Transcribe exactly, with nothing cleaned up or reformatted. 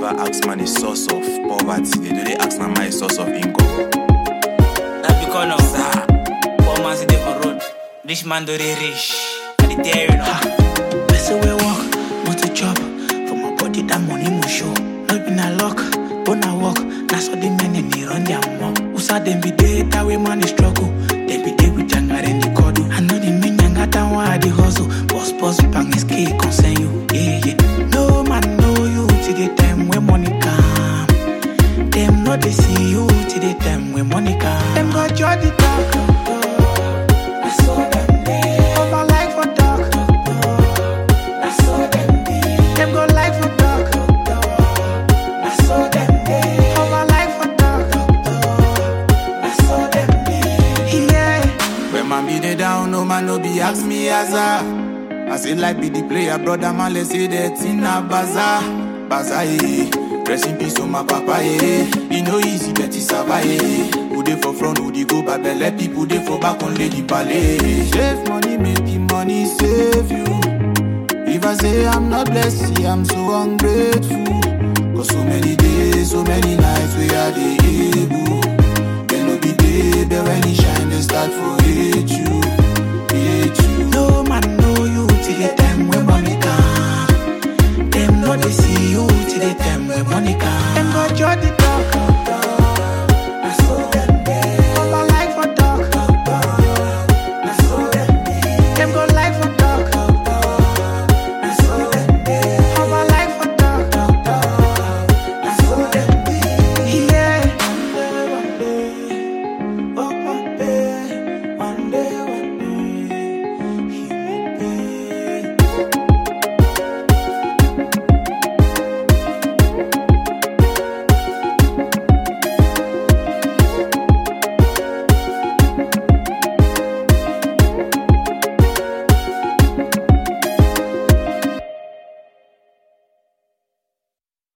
ask man a source of poverty. They do they ask man my source of income. That because of sir, poor man sit there for road. Rich man do they rich. And they tell you know. Person we walk, not a job. For my body that money must show. Not been a luck, but na walk. Now so the men in me run their mouth. Who saw them be there that way man is struggle. They be there with Janga and the Kodu. I know the men Janga down why the hustle. Boss boss bang is key concern you. Yeah yeah. No man know you till the time when money come. Them know they see you till the time when money come. Them got your the talk. I saw them there. Over like for talk. I saw them there. Them go like for talk. I saw them there. Over like for talk. I saw them there. Yeah. When man be the down, no man no be ask me as a. I say like be the player, brother man, let's say that in a bazaar. Bazaar, eh. Rest in peace, oh my papa, eh. It no easy, but it's a buy, eh. Who dey for front, who dey go back, but let people dey for back on lady ballet. Save money, make the money save you. If I say I'm not blessed, see I'm so ungrateful. Cause so many days, so many nights, we